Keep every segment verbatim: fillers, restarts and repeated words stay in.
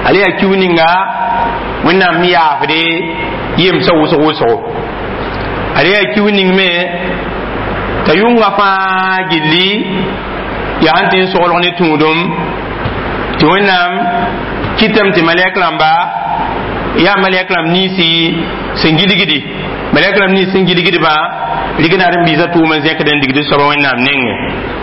ali ya kiuninga wẽnnaam mi yaafde yemsa wʋsg-wʋsgo ali ya kiuning me t'a yʋnga fãa gilli yaa sẽn tɩ n soglg ne tũudum tɩ wẽnnaam kɩtame tɩ malɛk rãmba yaa malɛk rãmb niisi sẽn gilgdi malɛk rãmb niis sẽn gilgdbã rigna d n biisa tʋʋm n zẽkd n digd soaba wẽnnaam nengẽ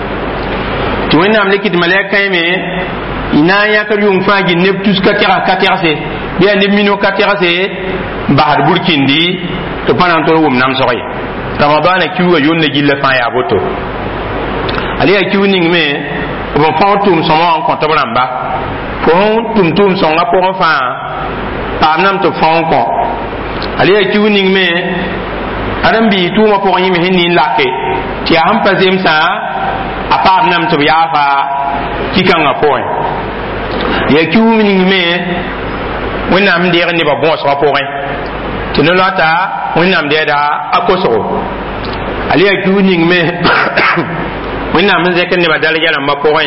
tɩ wẽnnaam le kɩt malɛk kãeme y na n yãkd yʋng fãa gill neb tus ka tɛgs ka tɛgse bɩ yaa neb mino ka tɛgse n basd burkĩndi tɩ pa na n tol wʋm namsg ye ramadaana kiuga yʋnda gilla fãa yaa boto ali yaa kiu ning me b n fãg tʋʋm sõma n kõ tɩ b rãmba fo tʋm tʋʋm sõnga pʋgẽ fãa paam nam tɩ b fãg n kõ ali yaa kiu ning me ad n bii tʋʋmã pʋgẽ yẽ me sẽn nin lake tɩ yaa sẽn pa zemsã a paam nam tɩ b yaafa ki-kãngã pʋgẽ yaa kiu ning me wẽnnaam n deeg nebã bõosgã pʋgẽ tɩ ne loata wẽnnaam dɛɛda a kosgo ali yaa kiu ning me wẽnnaam n zẽk nebã dalga rãmbã pʋgẽ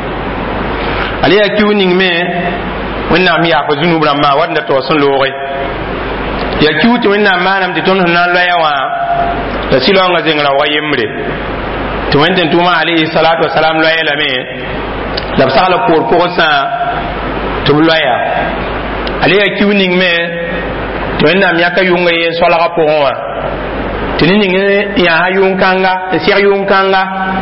ali yaa kiu ning me wẽnnaam yaafa zunub rãmbã wa d da taoog sẽn looge yaa kiu tɩ wẽnnaam maanam tɩ tõnd sẽn na n loɛɛ wã la sɩlaoongã zengrã wa yembre tɩ wẽn tɩn tʋʋma alayhi salatu wasalam loɛɛ lame la b sagla poor pʋgsã tɩ b loɛya ali yaa kiu ning me tɩ wẽnnaam yãka yʋnga yee solgã pʋgẽ wã tɩ ne ning yãasa yʋn-kãnga n seg yʋn-kãnga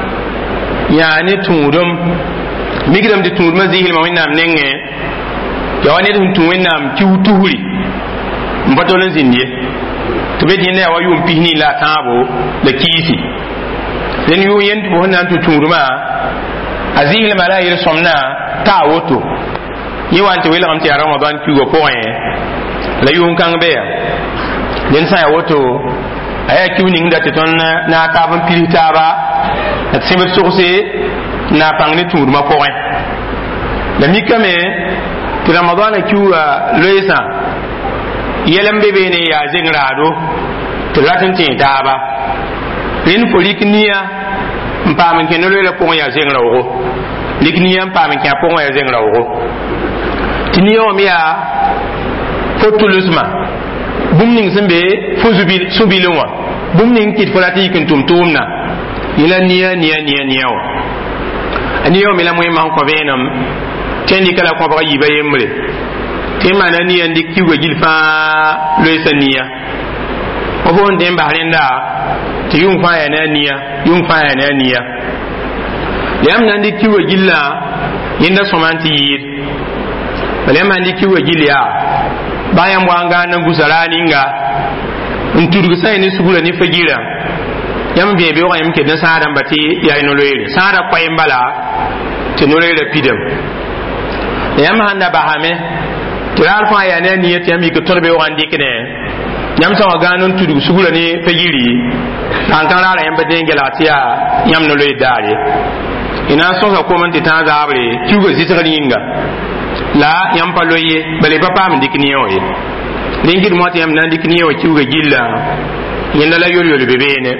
yãa ne tũudum migdame tɩ tũudmã zɩɩlmã wẽnnaam nengẽ yaa wa ned sẽn tũ wẽnnaam kiu tusri n pa tol n zĩnd ye tɩ be dẽnda yaa wa yʋʋm pis nin la a tãabo la kiisi dẽn yʋʋm yen tɩ fo sẽn na n tʋ tũudmã a zɩɩlmã la a yel-sõmdã taa woto yẽ wa n tɩ welgame tɩ yaa ramadan kiugã pʋgẽ la yʋn-kãng bɩ ya dẽn sã n yaa woto a yaa kiu ning da tɩ tõnd na a taab n pirs taaba la tɩ sẽbd sogse n na n pãng ne tũudmã pʋgẽ la mikame tɩ ramadaana kiuga loeesã yɛl n be beene yaa zeng raado tɩ d rat n tẽeg taaba rẽnd fo rɩk nia n paam n kẽ ne loeelã pʋgẽ yaa zeng raoogo rɩk nia n paam n kẽ a pʋgẽ yaa zeng raoogo tɩ nia wã me yaa fo tʋlsmã bũmb ning sẽn be fo sũ-bilẽ wã bũmb ning kɩt fo rat n yik n tʋm tʋʋmdã yẽla nia nia nia nia wã a nia wã me la wẽnmã n kõ vẽenem tɩ n dɩka la kõbga yiibã yembre tɩ n maana nia n dɩk kiuga gill fãa loeesã nia wa fo n dẽ n bas rẽnda tɩ yʋng fãa yaa ne a nia yʋng fãa yaa ne a nia la yãmb na n dɩk kiuga gillã yẽnda sõma n tɩ yɩɩr bala yãmb na n dɩk kiuga gill yaa ba yãmb wa n gãan n gusa raa ninga n tudg sã ne sugurã ne fagirã yãmb vẽe beoogã yãmb ked n sãada n ba tɩ yaa no-loeere sãada koɛɛ n bala tɩ no-loeerã pidem la yãmb sãn da basame tɩ raar fãa yaa ne a nia tɩ yãmb yik tõd beoogã n dɩkdẽ yãmb sã wa gãan n tudg sugurã ne fagiri sãn kãn raarã yãmb dẽ n gelg tɩ yaa yãmb no-loeer daare y na n sõsa kom n tɩ tãag zaabre kiuga zɩsgr yĩnga la yãmb pa loye bala y pa paam n dɩk nia wã ye rẽngd mõ tɩ yãmb na n dɩk nia wã kiuga gilla yẽnda la yol-yol be beene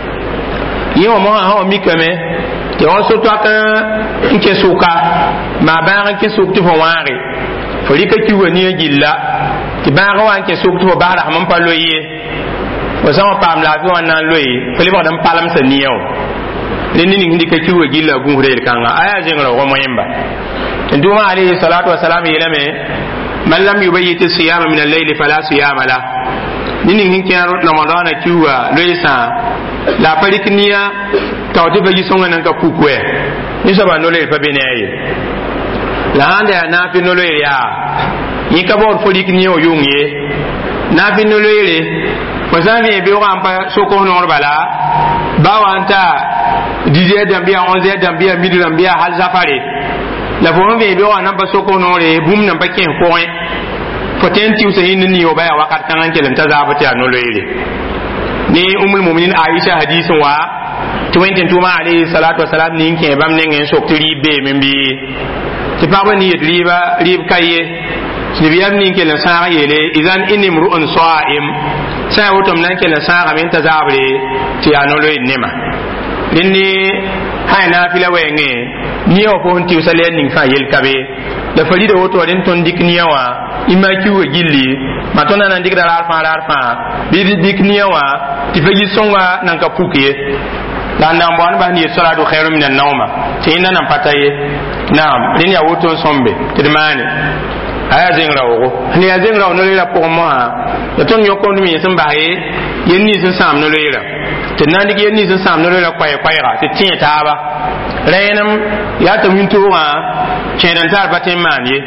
yẽ wã mosã sã wa mikame tɩ wa so-toak n kẽ sʋka maa bãag n kẽ sʋk tɩ fo wãage fo rɩka kiuga nia gilla tɩ bãagã wa n kẽ sʋk tɩ fo basdgm n pa loy ye fo sã wa paam laafɩ wã n na n loe fo lebgd n palemsa nia wã rẽnd ning sẽn dɩka kiuga gilla a gũusda yel-kãnga a yaa zẽngra wa moẽmba tɩ tʋʋma alayhi salatu wasalam yeelame man lam yubayit siyama min al-layli fala siyama la ni ning kẽ ramadana kiuga loeesã la a pa rɩk nia t'a wa tɩ fa yi-sõngã nan ka puk wɛ ni soaba no-loeer pa be ne a ye la sãn da yaa naafɩ no-loeer yaa yẽ ka baood fo rɩk nia wã yʋng ye naafɩ no-loeere fo sã n vẽe beoogã n pa sokos noor bala ba wa n ta dix heures dãmb yaa onze heures dãmb yaa midi rãmb yaa hal zafare la fo n vẽe beoogã nan pa sokos noore bũmb nan pa kẽs pʋgẽ fo tẽn tɩʋsa yĩnd n nii wa baya wakat kãngã n kell n ta zaab tɩ yaa no-loeere ne umul muminin aisha hadis wa tɩ wẽn tɩ tʋʋma alayhi salatu wasalam nin kẽ bãmb nengẽ n sok tɩ rɩɩb beeme n bɩ tɩ pagba nin yet rɩɩba rɩɩb ka ye nabiyam nin kell n sãag yeele idan inni mru'un sa'im sã n woto m na n kell n sãagame n ta zaabre tɩ yaa no-loeer nema rẽnd ne hay na fila wenge ni o fo nti usale ning fa yel kabe da farida woto den ton dik niyawa ima kiwe gilli matona nan dik dara fa rar fa bi dik niyawa ti faji songa nan ka puke la ndam bon ba ni salatu khairu minan nawma tinna nan pataye naam din ya woto sombe tidmane aya zengra wo ni ya zengra no le la pour moi ya ton yoko mi sun baye yenni sun sam no le la tinna dik yenni sun sam no le la kwai kwai ra ti tin ta ba renam ya ta min to wa kenan tar batin mani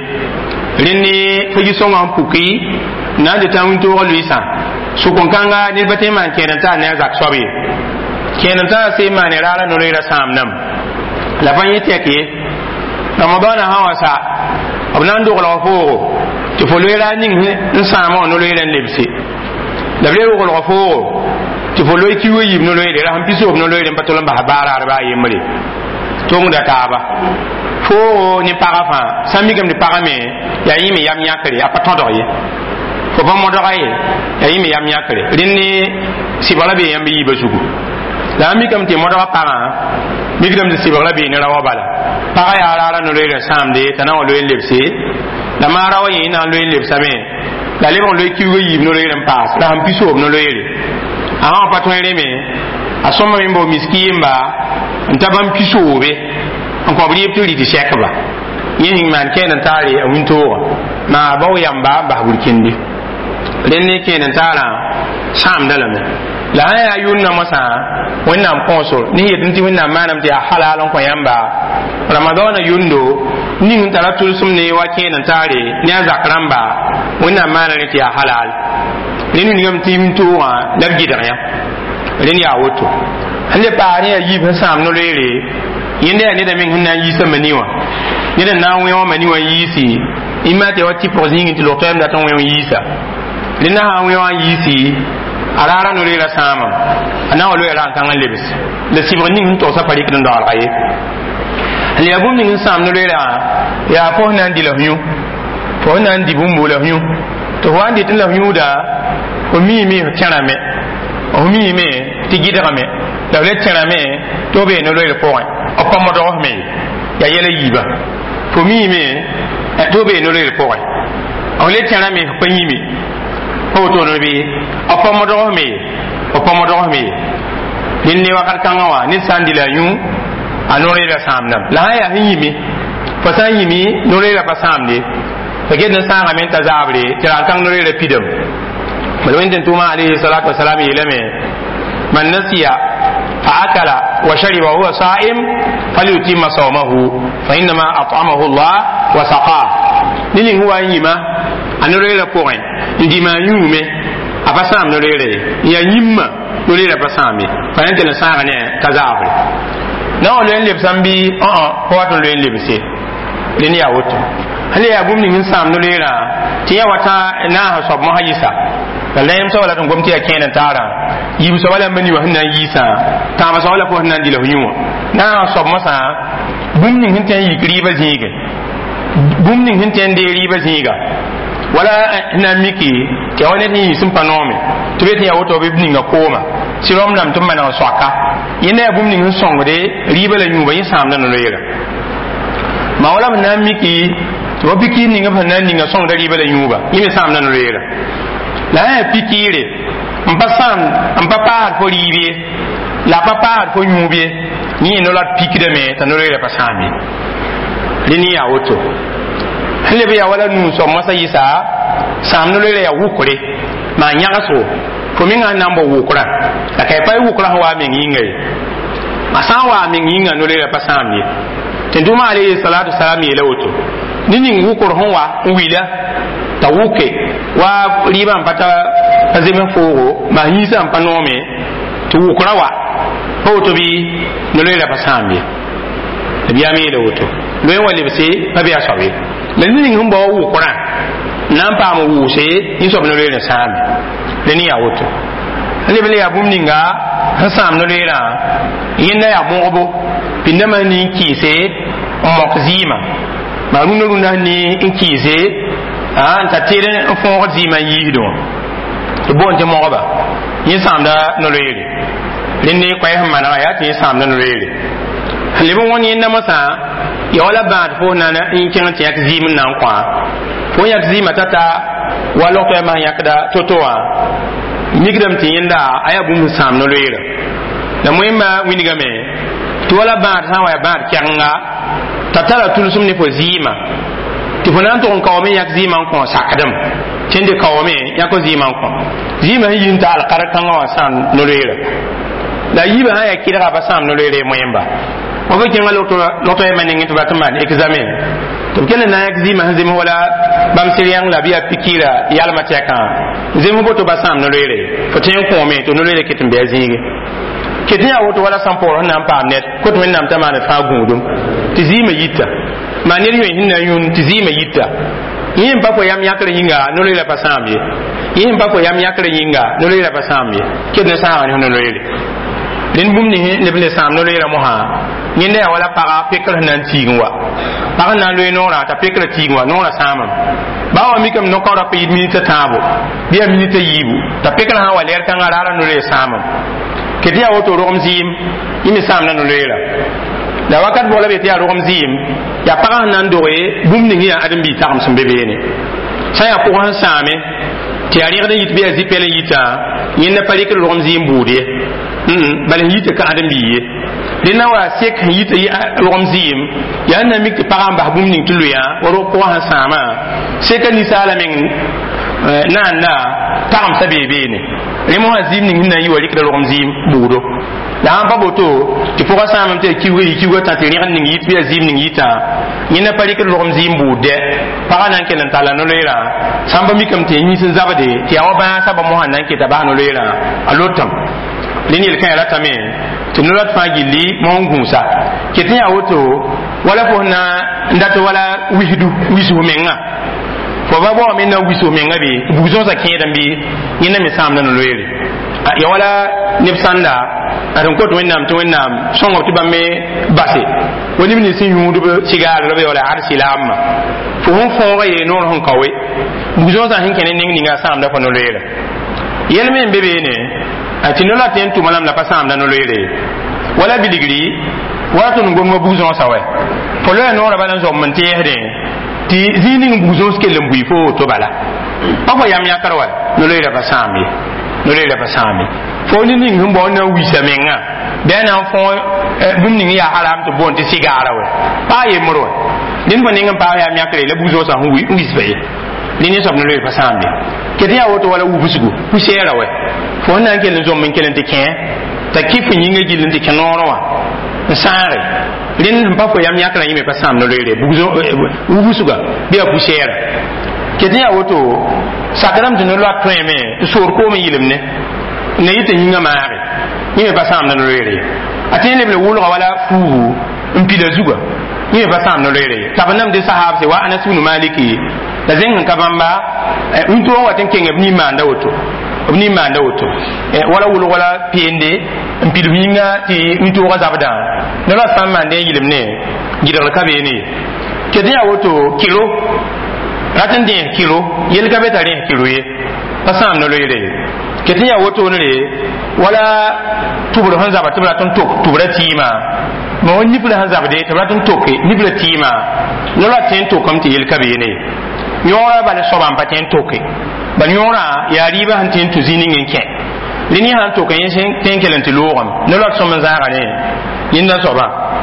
rinni faji songa puki na de ta min to luisa su kon kanga ni batin man kenan ta ne zak sobi kenan ta sai ma ne rara no rera sam nam la ban yete ke ramadan hawa sa abnan do la fo to fo rera ning n sam no rera lebsi la rera ko fo to fo loy ki wi no rera ham piso no rera patola ba bara ba yemri tong da taba fo ni parafa sami gam ni parame ya yimi yam yakari apaton do ye fo ba mo do gaye ya yimi yam yakari rinni sibala be yam yi basugu la mi kam te moda para mi gam de sibala be ni rawa bala para ya rara no le samde tana o le lepse la mara wa yina le lepsa me la le bon le ki wi no le pas la am piso no le a ha paton me a soma mbo miskimba ntabam piso be an ko bri pturi di shekaba yin man kenan tare a winto ma baw yamba ba burkindi renne kenan tara sam dalame la ya yunna masa wannan konsol ni yedin ti wannan manam ti halalan ko yamba ramadan yundo ni mun taratul sumne wa kenan tare ni zakramba wannan manam ti halal ni ni ngam tim to wa dabgi da ya rin ya woto hande pa ni yi ban sam no lele yinde ne da min hunna yi samaniwa ni da na wewa maniwa yi si imate wa ti prozingi ti lotem da ton wewa yi sa lina ha wewa yi si arara no lele sama ana wo lele ran kan lebis le siboni hun to sa pari kin do algaye ali abum ni sam no lele ya fo nan di la hyu fo nan di bum la hyu to wandi tin la hyu da ko mi mi tiarame o mi me ti gidara me da le tiara me to be no le point o pa mo do me ya yele yiba fo mi me to be no le point o le tiara me pa yi me o to no be o pa mo do me o pa mo do me nin ni wakar kan wa ni sandila yu anore la samnam la ya yi me fa san yi me no le la pa samde fa ge na sa ga men ta zabre tira kan no le pidam malwin den tuma alayhi salatu wassalam yelame man nasiya fa akala wa shariba huwa sa'im falyutimma sawmahu fa inna ma at'amahu Allah wa saqa nini huwa yima anore la point ndima yume apasam no lele ya yimma no lele pasami fa yente na sanga ne kazabre na o lele sambi a a ko wato lele lebse leni ya woto hali ya bumni min sam no lele tiya wata na hasob mahayisa la yam so wala ton gomti ya kenan tara yim so wala mani wa hanna yisa ta ma so wala ko hanna dilo nyuwa na so masa bumni hin tan yikri ba zinga bumni hin tan de riba zinga wala na miki ke wala ni sun panome to be ya woto be bninga koma sirom nam tum mana swaka yina bumni hin songode riba la nyuwa yin sam na no yela ma wala na miki to biki ninga fa nan ninga song da riba la nyuwa yin sam na no yela la ya pikire mpasam mpapar fo ribe la papar fo nyubie ni no la pikide me tanore la pasami lini ya woto lebe ya wala nu so masa yisa sam no le ya wukure ma nyaga so fo mi nga nambo wukura la kay pay wukura wa mi ngi asa wa mi ngi no le la pasami tenduma alayhi salatu salam yele woto nini wukur honwa wila tawuke wa riba mpata azeme fogo ma hisa mpanome tu ukrawa ho to bi no le la pasambi biya mi da woto lo yin wali bisi pabi asabe le ni ngum bo ukura nan pa mo wuse ni so no le na sambi le ni ya woto le bele ya bum ninga hasam no le la yinda ya mo obo pinama ni kise mokzima ma runa runa ni kise ah ta tere fo zima yido to bon te mo ba yin samda no le rin ni kwai hamana ya ti samda no le lebon woni na masa ya wala baad fo na in kin ti yak zim nan kwa fo yak zim tata walo ko ma yakda totowa migdam ti yinda aya bum sam no leere da muhimma winiga me to wala baad ha wa baad kyanga tatara tulsum ni fo zima ti fo nan to on kawme yak zima ko sakadam tinde kawme yako zima ko zima yin ta al qarakan wa san no leere la yiba ha ya kira ba sam no leere moyemba o ba kenga loto loto e maningi to batman examen to kele na examen hazim wala bam siriyang la biya pikira yalla ma teka zemu boto basam no lele fo ten ko me to no lele kitin be zingi kitin ya woto wala samporo na pa net ko to men nam tamane fa gudum tizima yitta maneri yo hinna yun tizima yitta yin pa ko yam yakre yinga no lele pasambi yin pa ko yam yakre yinga no lele pasambi kitin sa ni no lele len bum ni le ble sam no lele mo ha yẽnda yaa wala paga pekr nan tiig wa pag na loe noora t'a pekr tiig wa noora sãamam ba wa mikam no kawra pa yid minita tãabo bɩ yaa minita yiibu t'a pekr sã wa lɛɛr kãngã raara no loe sãamam ket yaa woto rogem zɩɩm yẽ me sãamda no loeera la wakat bɔla be tɩ yaa rogem zɩɩm yaa pag sẽn na n doge bũmb ning yaa ãdem-bii tagem sẽn be beene sã yaa pʋg sẽn sãame tɩ yaa rẽgd n yit bɩ yaa zĩ-pɛl n yitã yẽnda pa rɩkd rogem zɩɩm buud ye bala n yita ka ãdem-bii ye dina wa sek yita rogem zɩɩm yaa na mik tɩ pagã n bas bũmb ning tɩ loya wa rog pʋgã sẽn sãama seka ninsaala meng naanda tagem sa bee beene rẽ mosã zɩɩm ning sẽn na n yi wa rɩkda rogem zɩɩm buudo la sãn pa boto tɩ pʋgã sãamam tɩ kiuga yɩ kiuga tã tɩ rẽgd ning yit bɩ yaa zɩɩm ning yitã yẽnda pa rɩkd rogem zɩɩm buud dɛ pagã na n kell n talla no-loeerã sãn pa mikame tɩ yĩs n zabde tɩ yaa wa bãasa ba mosã na n keta bas no-loeerã a lotame lin yel kan ratame to no rat fa gilli mon gunsa ketin ya woto wala fo na ndato wala wihdu wisu menga fo ba bo men na wisu menga bi buzo sa kedan bi yina mi sam na no loyere ya wala nipsanda aton ko to wennam to wennam songo to bamme basse woni mi sin yundu be sigar be wala arsilam fo hon fo ga ye no hon kawe buzo sa hin kenen ning ninga sam da fa no loyere yel men bebe ne ati no la ten tu malam la pasam da no lere wala bidigri wala to ngom buzon sawe polo no ra balan zo man tiede ti zini buzon skelem bui fo to bala papa yam ya karwa no lere pasam ye no lere pasam ye fo ni ning hum bo na wisa menga be na fo bum ning ya haram to bon ti sigara we pa ye moro din bo ning pa ya mi akre le buzo sa hu wi sbe ni ni sob no lere pasam ye kedi ya woto wala wubusugo pusera we fo na ngel zo men kelen te ken ta kifu nyinga gilin te kenoro wa sare rin pa fo yam yakra yime pa sam no lere buzo wubusuga biya pusera kedi ya woto sakaram de no la treme to sor ko me yilimne ne yite nyinga mare yime pa sam no lere atene le wulu wala fu mpida zuga yime pa sam no lere tabanam de sahab se wa anasunu maliki la zengan kabamba unto waten kenge ni manda woto ni manda woto e wala wulu wala piende mpidu hinga ti unto ga zabda ne la sam mande yilimne gidal kabe ni kedi ya woto kilo raten de kilo yel kabe tare kilo ye pasam no loire kedi ya woto ne wala tubro han zabata tubra ton tok tubra tima ma woni bula han zabade tubra ton toke ni bula tima no la ten to kam ti yel kabe ni yora bale soban paten toke ban yora ya riba han tin tu zini ngenke lini han toke yen ten kelen ti logam no la soman zara ne yinda soba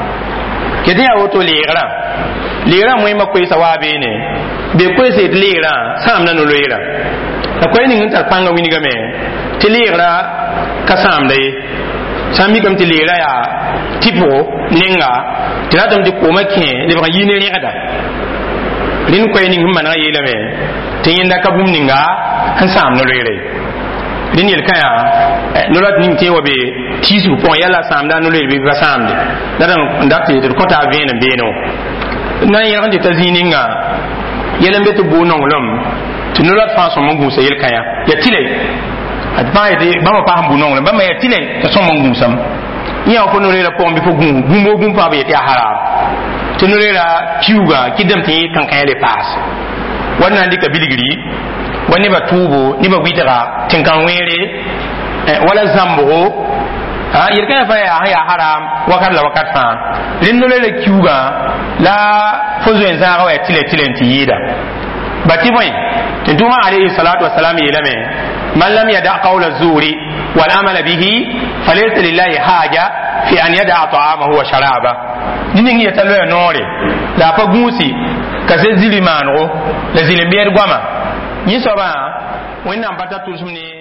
kedi ya woto lera lera moy makoy sawabe ne be koy se lera sam na no lera akoy ni ngal panga wini game ti lera kasam dai sami kam ti lera ya tipo ninga tiradam di ko make de ba yini rega rin koy ning man ga yelame tin da kabum ninga han sam no lere rin yel kaya no rat ning te wobe tisu pon yalla sam da no lere bi ba sam de da dan ndakte de ko ta vene beno na yaran de tazininga yelam beto bo nongolom to no rat fa so mo gusa yel kaya ya tile at ba de ba ma pa hambu nongolom ba ma ya tile ta so mo gusam ya ko no lere pon bi fo gum gumbo gum pa be ya haram tunurera kiuga kidam tin kan kan le pass wannan dika biligri wani ba tubo ni ba witara tin kan were wala zambo ha yirka fa ya ya haram wakat la wakat fa rinno le kiuga la fozo en za ga ya tile tile tiyida bati boy tuma alayhi salatu wassalam yelame man lam yada qawla zuri wal amala bihi falaysa lillahi haja fi an yada ta'amahu wa sharaba nini ya talo ya nore la pa gusi ka se zili manro la zili bier gwama ni so ba wannan bata tusumni